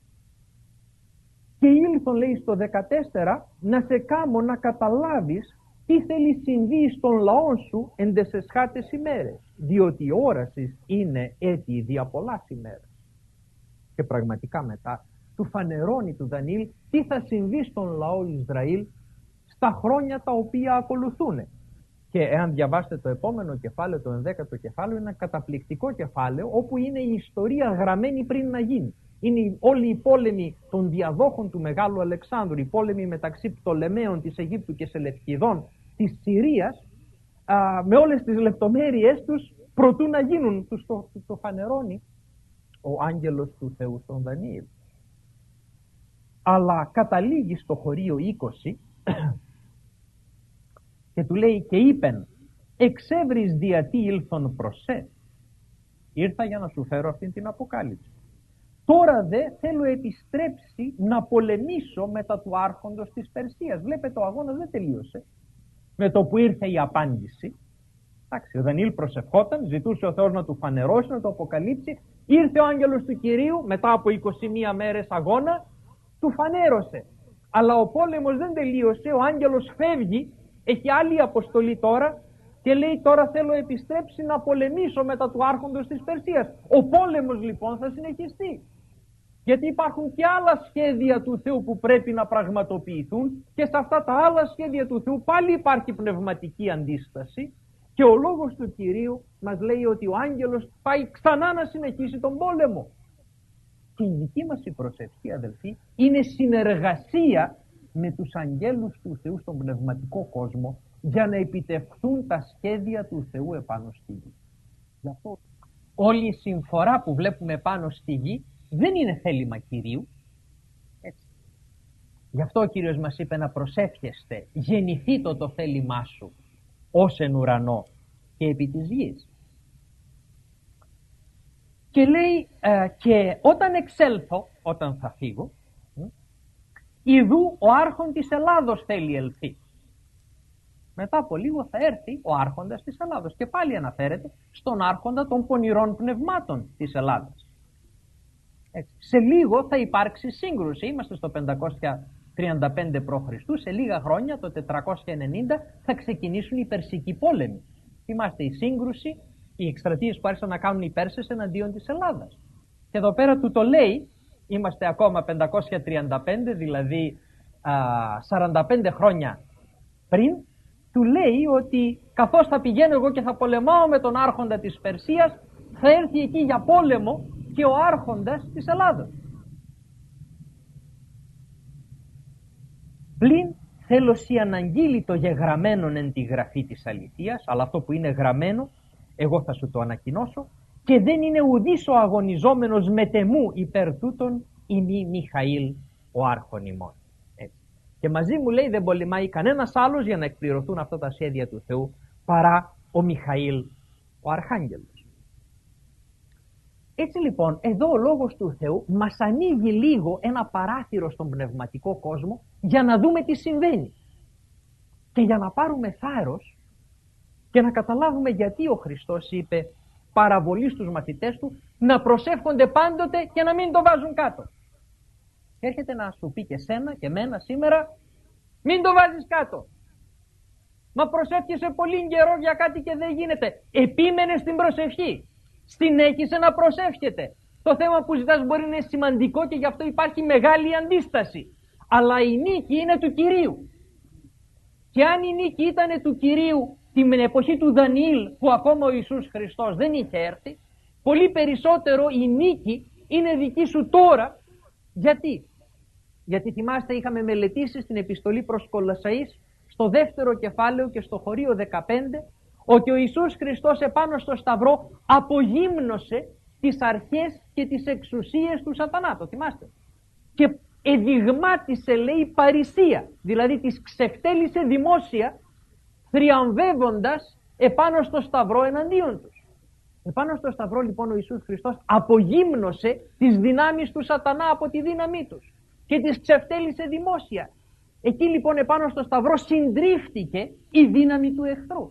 Και ήλθον, λέει στο 14, να σε κάμω να καταλάβεις τι θέλει συμβεί στον λαό σου εν τες εσχάτες ημέρες, διότι η όραση είναι έτη δια πολλάς ημέρες. Και πραγματικά μετά του φανερώνει του Δανιήλ τι θα συμβεί στον λαό Ισραήλ στα χρόνια τα οποία ακολουθούν. Και εάν διαβάσετε το επόμενο κεφάλαιο, το 11ο κεφάλαιο, είναι ένα καταπληκτικό κεφάλαιο όπου είναι η ιστορία γραμμένη πριν να γίνει. Είναι όλοι οι πόλεμοι των διαδόχων του Μεγάλου Αλεξάνδρου, οι πόλεμοι μεταξύ Πτολεμαίων της Αιγύπτου και Σελευκηδών της Συρίας, με όλες τις λεπτομέρειες τους προτού να γίνουν. Τους το φανερώνει ο άγγελος του Θεού στον Δανιήλ. Αλλά καταλήγει στο χωρίο 20 και του λέει και είπεν εξεύρεις δια τι ήλθον προσέ. Ήρθα για να σου φέρω αυτή την αποκάλυψη. Τώρα δε θέλω επιστρέψει να πολεμήσω μετά του άρχοντος της Περσίας. Βλέπετε, ο αγώνας δεν τελείωσε με το που ήρθε η απάντηση. Εντάξει, ο Δανιήλ προσευχόταν, ζητούσε ο Θεός να του φανερώσει, να το αποκαλύψει. Ήρθε ο άγγελος του Κυρίου μετά από 21 μέρες αγώνα, του φανέρωσε. Αλλά ο πόλεμος δεν τελείωσε, ο άγγελος φεύγει, έχει άλλη αποστολή τώρα, και λέει τώρα θέλω επιστρέψει να πολεμήσω μετά του άρχοντος της Περσίας. Ο πόλεμος λοιπόν θα συνεχιστεί. Γιατί υπάρχουν και άλλα σχέδια του Θεού που πρέπει να πραγματοποιηθούν και σε αυτά τα άλλα σχέδια του Θεού πάλι υπάρχει πνευματική αντίσταση και ο λόγος του Κυρίου μας λέει ότι ο άγγελος πάει ξανά να συνεχίσει τον πόλεμο. Και η δική μας η προσευχή, αδελφοί, είναι συνεργασία με τους αγγέλους του Θεού στον πνευματικό κόσμο για να επιτευχθούν τα σχέδια του Θεού επάνω στη γη. Γι' αυτό όλη η συμφορά που βλέπουμε πάνω στη γη δεν είναι θέλημα Κυρίου. Έτσι. Γι' αυτό ο Κύριος μας είπε να προσεύχεστε, γεννηθεί το θέλημά σου ως εν ουρανό και επί της γης. Και λέει και όταν εξέλθω, όταν θα φύγω, ιδού ο άρχον της Ελλάδος θέλει ελθεί. Μετά από λίγο θα έρθει ο άρχοντας της Ελλάδος και πάλι αναφέρεται στον άρχοντα των πονηρών πνευμάτων της Ελλάδας. Έτσι. Σε λίγο θα υπάρξει σύγκρουση, είμαστε στο 535 π.Χ., σε λίγα χρόνια, το 490, θα ξεκινήσουν οι Περσικοί πόλεμοι. Θυμάστε η σύγκρουση, οι εκστρατείες που άρχισαν να κάνουν οι Πέρσες εναντίον της Ελλάδας. Και εδώ πέρα του το λέει, είμαστε ακόμα 535, δηλαδή 45 χρόνια πριν, του λέει ότι καθώς θα πηγαίνω εγώ και θα πολεμάω με τον άρχοντα της Περσίας, θα έρθει εκεί για πόλεμο και ο άρχοντας της Ελλάδος. Πλην θέλωση αναγγείλει το γεγραμμένον εν τη γραφή της αληθείας, αλλά αυτό που είναι γραμμένο εγώ θα σου το ανακοινώσω, και δεν είναι ουδής ο αγωνιζόμενος μετεμού υπέρ τούτον ημί Μιχαήλ ο άρχον ημών. Και μαζί μου λέει δεν πολεμάει κανένας άλλος για να εκπληρωθούν αυτά τα σχέδια του Θεού παρά ο Μιχαήλ ο Αρχάγγελος. Έτσι λοιπόν εδώ ο λόγος του Θεού μας ανοίγει λίγο ένα παράθυρο στον πνευματικό κόσμο για να δούμε τι συμβαίνει και για να πάρουμε θάρρος και να καταλάβουμε γιατί ο Χριστός είπε παραβολή στους μαθητές του να προσεύχονται πάντοτε και να μην το βάζουν κάτω. Και έρχεται να σου πει και σένα και μένα σήμερα μην το βάζεις κάτω. Μα προσεύχεσαι πολύ καιρό για κάτι και δεν γίνεται. Επίμενε στην προσευχή. Συνέχισε να προσεύχεται. Το θέμα που ζητάς μπορεί να είναι σημαντικό και γι' αυτό υπάρχει μεγάλη αντίσταση. Αλλά η νίκη είναι του Κυρίου. Και αν η νίκη ήταν του Κυρίου την εποχή του Δανιήλ που ακόμα ο Ιησούς Χριστός δεν είχε έρθει, πολύ περισσότερο η νίκη είναι δική σου τώρα. Γιατί? Γιατί θυμάστε είχαμε μελετήσει στην επιστολή προς Κολοσσαείς στο δεύτερο κεφάλαιο και στο χωρίο 15 ότι ο Ιησούς Χριστός επάνω στο Σταυρό απογύμνωσε τις αρχές και τις εξουσίες του σατανά, το θυμάστε, και εδειγμάτισε λέει παρησία, δηλαδή τις ξεφτέλησε δημόσια θριαμβεύοντας επάνω στο Σταυρό εναντίον τους. Επάνω στο Σταυρό λοιπόν ο Ιησούς Χριστός απογύμνωσε τις δυνάμεις του σατανά από τη δύναμή τους και τις ξεφτέλησε δημόσια. Εκεί λοιπόν επάνω στο Σταυρό συντρίφτηκε η δύναμη του εχθρού.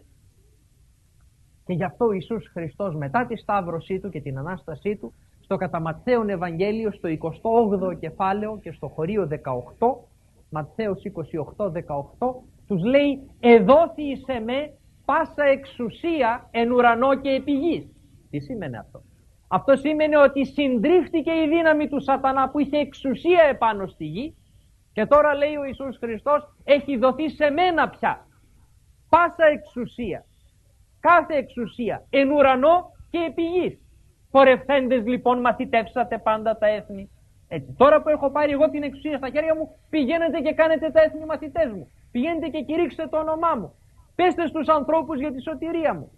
Και γι' αυτό ο Ιησούς Χριστός μετά τη σταύρωσή του και την Ανάστασή του στο κατά Ματθαίον Ευαγγέλιο στο 28ο κεφάλαιο και στο χωρίο 18, Ματθαίος 28-18, τους λέει «Εδόθη εις εμέ πάσα εξουσία εν ουρανό και επί γης». Τι σημαίνει αυτό? Αυτό σημαίνει ότι συντρίφτηκε η δύναμη του σατανά που είχε εξουσία επάνω στη γη και τώρα λέει ο Ιησούς Χριστός έχει δοθεί σε μένα πια πάσα εξουσία, κάθε εξουσία εν ουρανό και επί γης. Πορευθέντες λοιπόν μαθητεύσατε πάντα τα έθνη. Έτσι, τώρα που έχω πάρει εγώ την εξουσία στα χέρια μου, πηγαίνετε και κάνετε τα έθνη μαθητές μου. Πηγαίνετε και κηρύξτε το όνομά μου. Πέστε στους ανθρώπους για τη σωτηρία μου.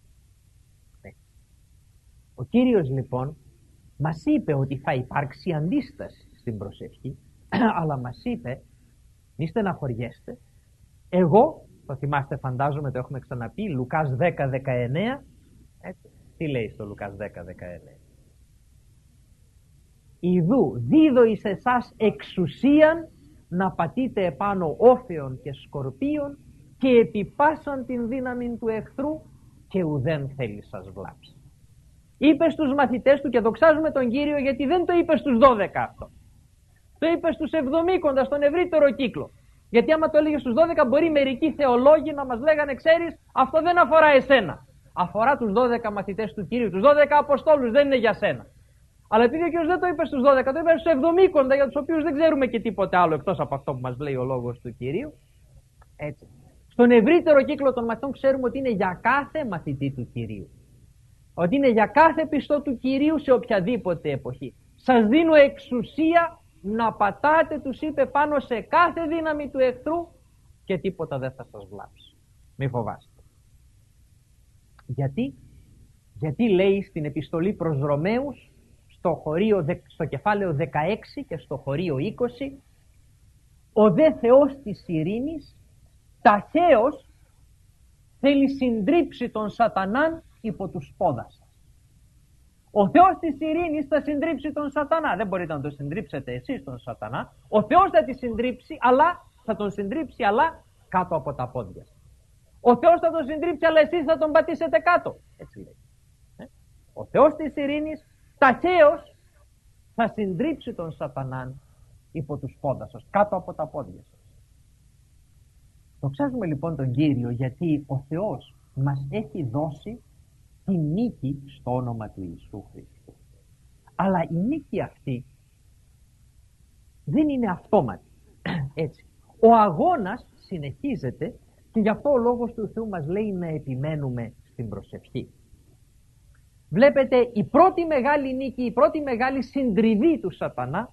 Ο Κύριος λοιπόν μας είπε ότι θα υπάρξει αντίσταση στην προσευχή, αλλά μας είπε μη στεναχωριέστε. Εγώ, το θυμάστε φαντάζομαι, το έχουμε ξαναπεί, Λουκάς 10-19, τι λέει στο Λουκάς 10-19? Ιδού δίδω εις εσάς εξουσίαν να πατείτε επάνω όφεων και σκορπίων και επιπάσαν την δύναμη του εχθρού και ουδέν θέλει σας βλάψει. Είπε στους μαθητές του και δοξάζουμε τον Κύριο γιατί δεν το είπε στους 12 αυτό. Το είπε στους 70 στον ευρύτερο κύκλο. Γιατί άμα το έλεγε στους 12, μπορεί μερικοί θεολόγοι να μας λέγανε, ξέρεις, αυτό δεν αφορά εσένα. Αφορά τους 12 μαθητές του Κυρίου, τους 12 Αποστόλους, δεν είναι για σένα. Αλλά επειδή ο Κύριος δεν το είπε στους 12, το είπε στους 70, για τους οποίους δεν ξέρουμε και τίποτε άλλο εκτός από αυτό που μας λέει ο λόγος του Κυρίου. Έτσι. Στον ευρύτερο κύκλο των μαθητών ξέρουμε ότι είναι για κάθε μαθητή του Κυρίου. Ότι είναι για κάθε πιστό του Κυρίου σε οποιαδήποτε εποχή. Σας δίνω εξουσία να πατάτε, τους είπε, πάνω σε κάθε δύναμη του εχθρού και τίποτα δεν θα σας βλάψει. Μη φοβάστε. Γιατί λέει στην επιστολή προς Ρωμαίους, στο κεφάλαιο 16 και στο χωρίο 20, ο δε Θεός της ειρήνης ταχαίως θέλει συντρίψει τον σατανάν υπό τους πόδας σας. Ο Θεός της ειρήνης θα συντρίψει τον σατανά. Δεν μπορείτε να τον συντρίψετε εσείς τον σατανά. Ο Θεός θα τον συντρίψει αλλά κάτω από τα πόδια σας. Ο Θεός θα τον συντρίψει αλλά εσείς θα τον πατήσετε κάτω. Έτσι λέει. Ο Θεός της ειρήνης ταχαίως θα συντρίψει τον σατανάν υπό τους πόδας σας, κάτω από τα πόδια σας. Δοξάζουμε λοιπόν τον Κύριο γιατί ο Θεός μας έχει δώσει τη νίκη στο όνομα του Ιησού Χριστού. Αλλά η νίκη αυτή δεν είναι αυτόματη. Έτσι. Ο αγώνας συνεχίζεται και γι' αυτό ο Λόγος του Θεού μας λέει να επιμένουμε στην προσευχή. Βλέπετε, η πρώτη μεγάλη νίκη, η πρώτη μεγάλη συντριβή του σατανά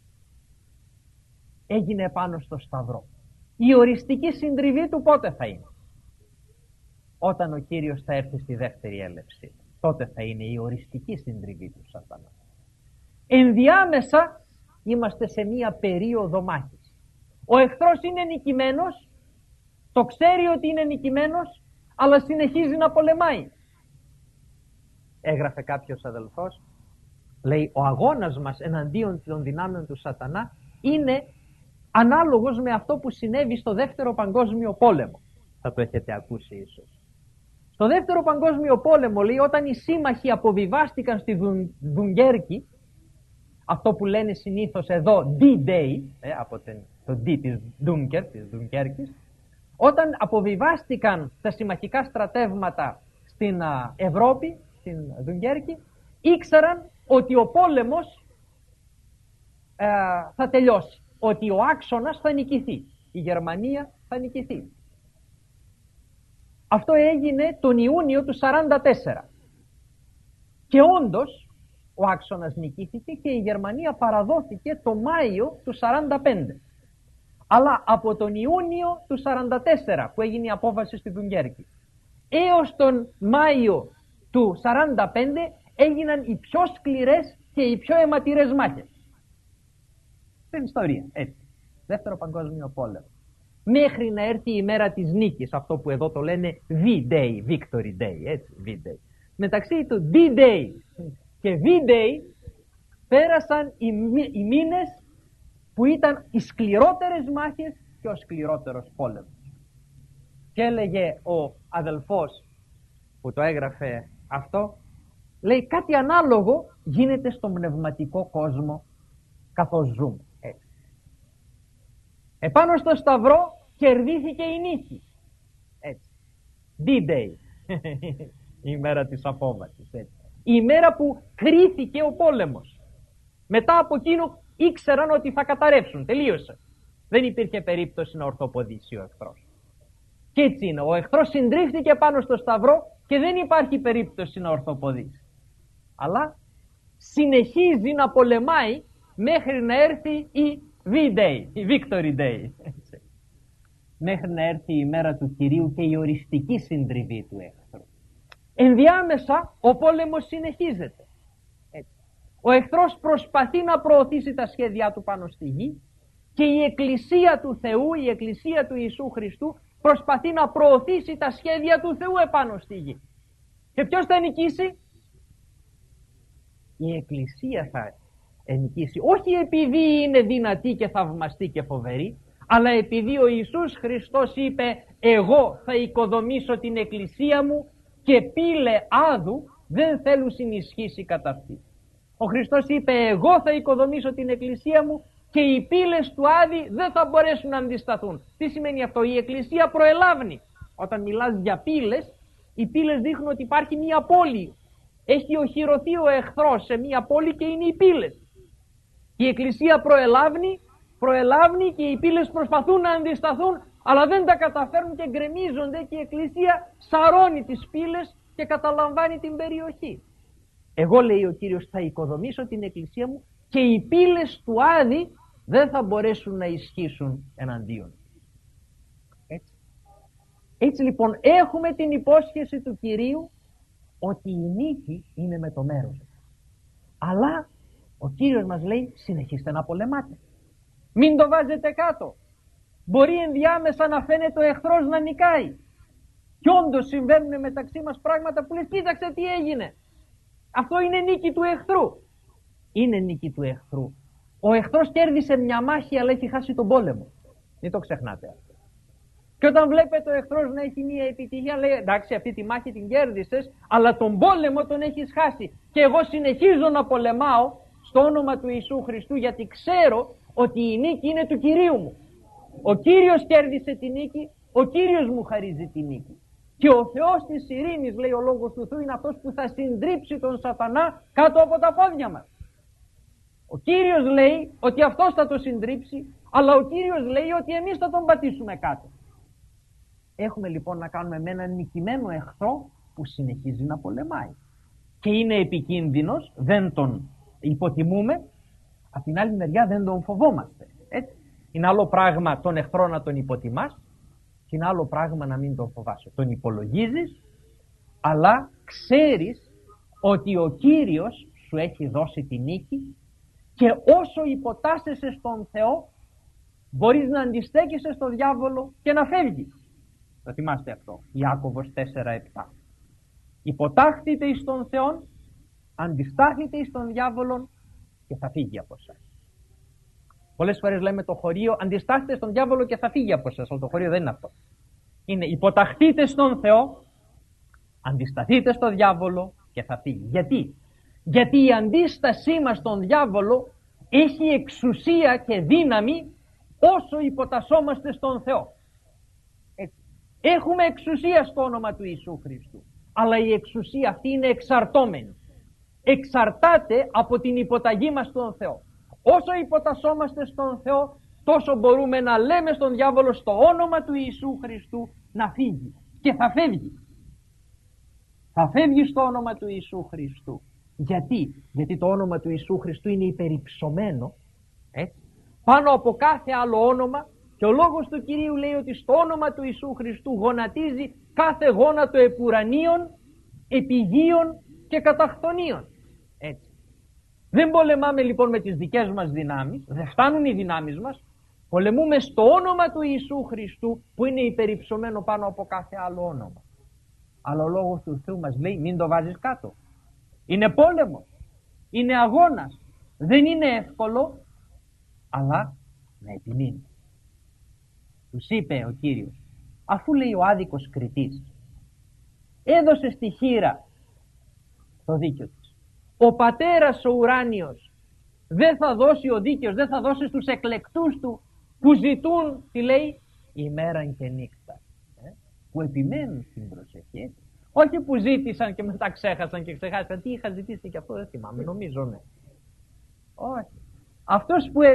έγινε πάνω στο Σταυρό. Η οριστική συντριβή του πότε θα είναι? Όταν ο Κύριος θα έρθει στη δεύτερη έλευση. Τότε θα είναι η οριστική συντριβή του σατανά. Ενδιάμεσα είμαστε σε μία περίοδο μάχης. Ο εχθρός είναι νικημένος, το ξέρει ότι είναι νικημένος, αλλά συνεχίζει να πολεμάει. Έγραφε κάποιος αδελφός, λέει, ο αγώνας μας εναντίον των δυνάμεων του σατανά είναι ανάλογος με αυτό που συνέβη στο δεύτερο παγκόσμιο πόλεμο. Θα το έχετε ακούσει ίσως. Στο δεύτερο παγκόσμιο πόλεμο, λέει, όταν οι σύμμαχοι αποβιβάστηκαν στη Δουνκέρκη, αυτό που λένε συνήθως εδώ D-Day, από το D της Δουνκέρκης, όταν αποβιβάστηκαν τα συμμαχικά στρατεύματα στην Ευρώπη, στην Δουνκέρκη, ήξεραν ότι ο πόλεμος θα τελειώσει, ότι ο άξονας θα νικηθεί, η Γερμανία θα νικηθεί. Αυτό έγινε τον Ιούνιο του 1944 και όντως ο άξονας νικήθηκε και η Γερμανία παραδόθηκε το Μάιο του 1945. Αλλά από τον Ιούνιο του 1944 που έγινε η απόφαση στη Δουνκέρκη έως τον Μάιο του 1945 έγιναν οι πιο σκληρές και οι πιο αιματηρές μάχες στην ιστορία, έτσι. Δεύτερο παγκόσμιο πόλεμο. Μέχρι να έρθει η μέρα της νίκης, αυτό που εδώ το λένε V-Day, Victory Day, έτσι, V-Day. Μεταξύ του D-Day και V-Day πέρασαν οι μήνες που ήταν οι σκληρότερες μάχες και ο σκληρότερος πόλεμος. Και έλεγε ο αδελφός που το έγραφε αυτό, λέει κάτι ανάλογο γίνεται στον πνευματικό κόσμο καθώς ζούμε. Έτσι. Επάνω στο Σταυρό κερδίθηκε η νίκη. Έτσι. D-Day. Η μέρα της απόβασης. Έτσι. Η μέρα που κρίθηκε ο πόλεμος. Μετά από εκείνο ήξεραν ότι θα καταρρεύσουν. Τελείωσε. Δεν υπήρχε περίπτωση να ορθοποδήσει ο εχθρός. Και έτσι είναι. Ο εχθρός συντρίφθηκε πάνω στο Σταυρό και δεν υπάρχει περίπτωση να ορθοποδήσει. Αλλά συνεχίζει να πολεμάει μέχρι να έρθει η V-Day, η Victory Day. Έτσι. Μέχρι να έρθει η μέρα του Κυρίου και η οριστική συντριβή του εχθρού. Ενδιάμεσα ο πόλεμος συνεχίζεται. Έτσι. Ο εχθρός προσπαθεί να προωθήσει τα σχέδιά του πάνω στη γη και η Εκκλησία του Θεού, η Εκκλησία του Ιησού Χριστού προσπαθεί να προωθήσει τα σχέδια του Θεού επάνω στη γη. Και ποιος θα νικήσει? Η Εκκλησία θα νικήσει. Όχι επειδή είναι δυνατή και θαυμαστή και φοβερή, αλλά επειδή ο Ιησούς Χριστός είπε εγώ θα οικοδομήσω την Εκκλησία μου και πύλε άδου δεν θέλουν συνισχύσει κατά αυτή. Ο Χριστός είπε εγώ θα οικοδομήσω την Εκκλησία μου και οι πύλες του Άδη δεν θα μπορέσουν να αντισταθούν. Τι σημαίνει αυτό? Η Εκκλησία προελάβνει. Όταν μιλάς για πύλες, οι πύλες δείχνουν ότι υπάρχει μια πόλη. Έχει οχυρωθεί ο εχθρός σε μια πόλη και είναι οι πύλες. Η Εκκλησία προελάβνει και οι πύλες προσπαθούν να αντισταθούν, αλλά δεν τα καταφέρουν και γκρεμίζονται και η Εκκλησία σαρώνει τις πύλες και καταλαμβάνει την περιοχή. Εγώ, λέει ο Κύριος, θα οικοδομήσω την Εκκλησία μου και οι πύλες του Άδη δεν θα μπορέσουν να ισχύσουν εναντίον. Έτσι λοιπόν έχουμε την υπόσχεση του Κυρίου ότι η νίκη είναι με το μέρος. Αλλά ο Κύριος μας λέει συνεχίστε να πολεμάτε. Μην το βάζετε κάτω. Μπορεί ενδιάμεσα να φαίνεται ο εχθρός να νικάει. Και όντως συμβαίνουν μεταξύ μας πράγματα που λες κοίταξε τι έγινε. Αυτό είναι νίκη του εχθρού. Είναι νίκη του εχθρού. Ο εχθρός κέρδισε μια μάχη αλλά έχει χάσει τον πόλεμο. Μην το ξεχνάτε αυτό. Και όταν βλέπετε ο εχθρός να έχει μια επιτυχία, λέει εντάξει αυτή τη μάχη την κέρδισες, αλλά τον πόλεμο τον έχεις χάσει. Και εγώ συνεχίζω να πολεμάω στο όνομα του Ιησού Χριστού, γιατί ξέρω ότι η νίκη είναι του Κυρίου μου. Ο Κύριος κέρδισε τη νίκη, ο Κύριος μου χαρίζει τη νίκη. Και ο Θεός της ειρήνης, λέει ο Λόγος του Θεού, είναι αυτός που θα συντρίψει τον σατανά κάτω από τα πόδια μας. Ο Κύριος λέει ότι αυτός θα το συντρίψει, αλλά ο Κύριος λέει ότι εμείς θα τον πατήσουμε κάτω. Έχουμε λοιπόν να κάνουμε με έναν νικημένο εχθρό που συνεχίζει να πολεμάει. Και είναι επικίνδυνος, δεν τον υποτιμούμε, απ' την άλλη μεριά δεν τον φοβόμαστε. Έτσι. Είναι άλλο πράγμα τον εχθρό να τον υποτιμάς και είναι άλλο πράγμα να μην τον φοβάσαι. Τον υπολογίζεις, αλλά ξέρεις ότι ο Κύριος σου έχει δώσει τη νίκη και όσο υποτάσσεσαι στον Θεό μπορείς να αντιστέκεσαι στο διάβολο και να φεύγεις. Το θυμάστε αυτό, Ιάκωβος 4:7. Υποτάχθητε εις τον Θεόν, αντιστάθητε εις τον διάβολον και θα φύγει από εσάς. Πολλές φορές λέμε το χωρίο, αντιστάθητε στον διάβολο και θα φύγει από εσάς, αλλά το χωρίο δεν είναι αυτό. Είναι υποταχθείτε στον Θεό, αντισταθείτε στο διάβολο και θα φύγει. Γιατί? Γιατί η αντίστασή μας στον διάβολο έχει εξουσία και δύναμη όσο υποτασσόμαστε στον Θεό. Έτσι. Έχουμε εξουσία στο όνομα του Ιησού Χριστού, αλλά η εξουσία αυτή είναι εξαρτώμενη. Εξαρτάται από την υποταγή μας στον Θεό. Όσο υποτασσόμαστε στον Θεό, τόσο μπορούμε να λέμε στον διάβολο στο όνομα του Ιησού Χριστού να φύγει. Και θα φεύγει. Θα φεύγει στο όνομα του Ιησού Χριστού. Γιατί? Γιατί το όνομα του Ιησού Χριστού είναι υπερυψωμένο πάνω από κάθε άλλο όνομα και ο λόγος του Κυρίου λέει ότι στο όνομα του Ιησού Χριστού γονατίζει κάθε γόνατο επουρανίων, επιγείων και καταχθονίων. Έτσι. Δεν πολεμάμε λοιπόν με τις δικές μας δυνάμεις, δεν φτάνουν οι δυνάμεις μας, πολεμούμε στο όνομα του Ιησού Χριστού που είναι υπερυψωμένο πάνω από κάθε άλλο όνομα. Αλλά ο λόγος του Θεού μας λέει μην το βάζεις κάτω. Είναι πόλεμος, είναι αγώνας, δεν είναι εύκολο, αλλά να επιμείνει. Τους είπε ο Κύριος, αφού λέει ο άδικος κριτής, έδωσε στη χήρα το δίκιο της. Ο πατέρας ο ουράνιος δεν θα δώσει, ο δίκαιος δεν θα δώσει στους εκλεκτούς του που ζητούν, τι λέει, ημέραν και νύχτα, που επιμένουν στην προσευχή. Όχι που ζήτησαν και μετά ξέχασαν και ξεχάσαν. Τι είχα ζητήσει και αυτό δεν θυμάμαι, νομίζω ναι. Όχι. Αυτός που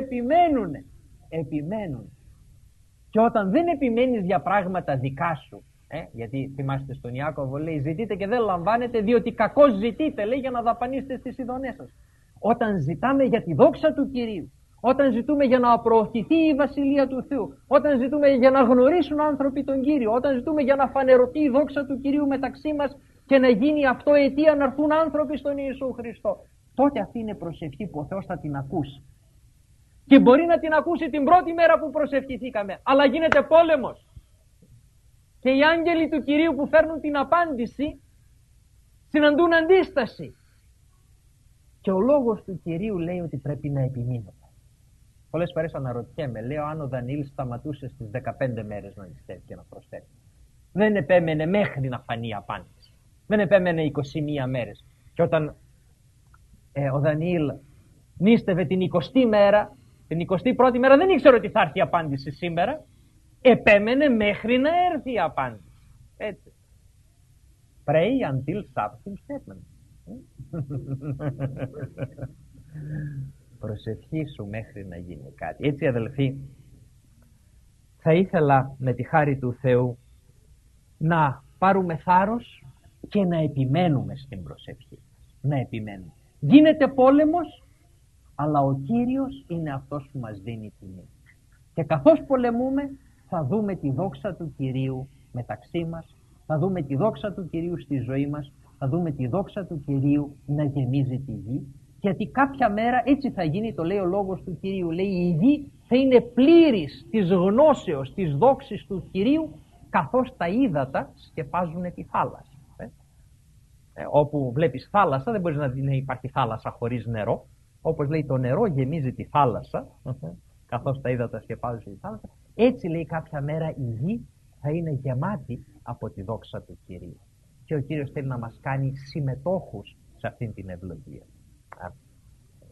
επιμένουν. Και όταν δεν επιμένεις για πράγματα δικά σου, γιατί θυμάστε στον Ιάκωβο λέει ζητείτε και δεν λαμβάνετε διότι κακώς ζητείτε, λέει, για να δαπανίσετε στις ειδονές σας. Όταν ζητάμε για τη δόξα του Κυρίου, όταν ζητούμε για να προωθηθεί η Βασιλεία του Θεού, όταν ζητούμε για να γνωρίσουν άνθρωποι τον Κύριο, όταν ζητούμε για να φανερωθεί η δόξα του Κυρίου μεταξύ μας και να γίνει αυτό αιτία να έρθουν άνθρωποι στον Ιησού Χριστό, τότε αυτή είναι προσευχή που ο Θεός θα την ακούσει. Και μπορεί να την ακούσει την πρώτη μέρα που προσευχηθήκαμε, αλλά γίνεται πόλεμος. Και οι άγγελοι του Κυρίου που φέρνουν την απάντηση συναντούν αντίσταση. Και ο λόγος του Κυρίου λέει ότι πρέπει να επιμείνουμε. Πολλές φορές αναρωτιέμαι, λέω αν ο Δανιήλ σταματούσε στις 15 μέρες να νηστεύει και να προσθέτει. Δεν επέμενε μέχρι να φανεί η απάντηση. Δεν επέμενε 21 μέρες. Και όταν ο Δανιήλ νήστευε την 20η μέρα, Την 21η μέρα δεν ήξερε ότι θα έρθει η απάντηση σήμερα. Επέμενε μέχρι να έρθει η απάντηση. Έτσι. Pray until something happens. Προσευχήσου μέχρι να γίνει κάτι. Έτσι, αδελφοί, θα ήθελα με τη χάρη του Θεού να πάρουμε θάρρος και να επιμένουμε στην προσευχή. Να επιμένουμε. Γίνεται πόλεμος, αλλά ο Κύριος είναι αυτός που μας δίνει τιμή. Και καθώς πολεμούμε, θα δούμε τη δόξα του Κυρίου μεταξύ μας, θα δούμε τη δόξα του Κυρίου στη ζωή μας, θα δούμε τη δόξα του Κυρίου να γεμίζει τη γη. Γιατί κάποια μέρα έτσι θα γίνει, το λέει ο λόγος του Κυρίου, λέει η γη θα είναι πλήρης της γνώσεως, της δόξης του Κυρίου, καθώς τα ύδατα σκεπάζουν τη θάλασσα. Όπου βλέπεις θάλασσα δεν μπορείς να υπάρχει θάλασσα χωρίς νερό. Όπως λέει το νερό γεμίζει τη θάλασσα, καθώς τα ύδατα σκεπάζουν τη θάλασσα. Έτσι λέει κάποια μέρα η γη θα είναι γεμάτη από τη δόξα του Κυρίου. Και ο Κύριος θέλει να μας κάνει συμμετόχους σε αυτήν την ευλογία.